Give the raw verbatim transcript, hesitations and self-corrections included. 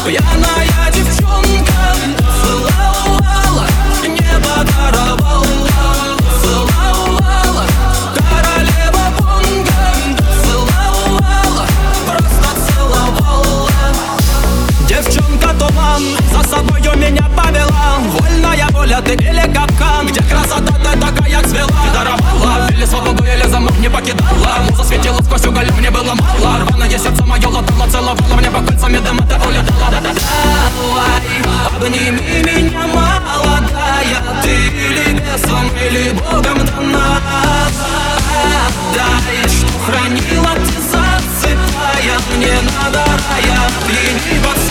Пьяная девчонка целовала, небо даровала, целовала. Королева бонга целовала, просто целовала. Девчонка туман, за собою меня повела. Вольная воля, ты или капкан, где красота ты такая цвела. Ты даровала, или свободу, или замок не покидала. Муза светила сквозь уголь, мне было мало. Рваное сердце мое латало, целовала мне по кольцам, и дым это улетала. Давай, обними меня, молодая. Ты или бесом, или Богом дана. Дай, что хранила ты, засыпая. Мне надо рая, прими поцелуй.